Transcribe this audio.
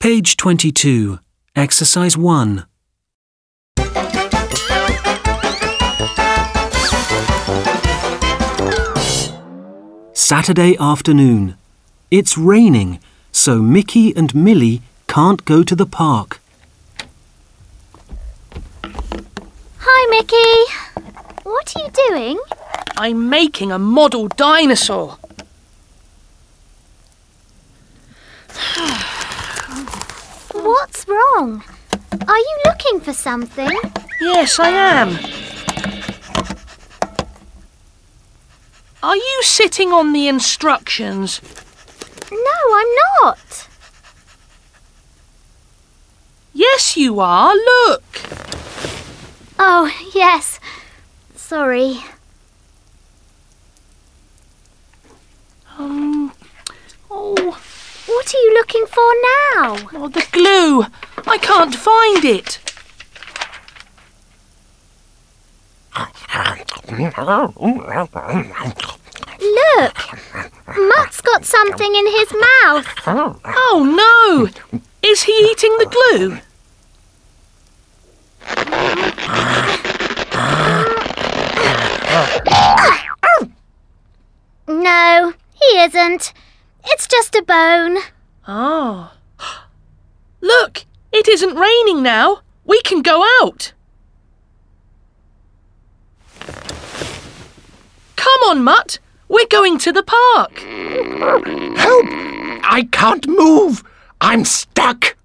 Page 22, Exercise 1. Saturday afternoon. It's raining, so Mickey and Millie can't go to the park. Hi, Mickey. What are you doing? I'm making a model dinosaur. What's wrong? Are you looking for something? Yes, I am. Are you sitting on the instructions? No, I'm not. Yes, you are. Look. Oh, yes. Sorry. What are you looking for now? Oh, the glue. I can't find it. Look, Mutt's got something in his mouth. Oh, no. Is he eating the glue? No, he isn't. It's just a bone. Oh. Look, it isn't raining now. We can go out. Come on, Mutt. We're going to the park. Help! I can't move. I'm stuck.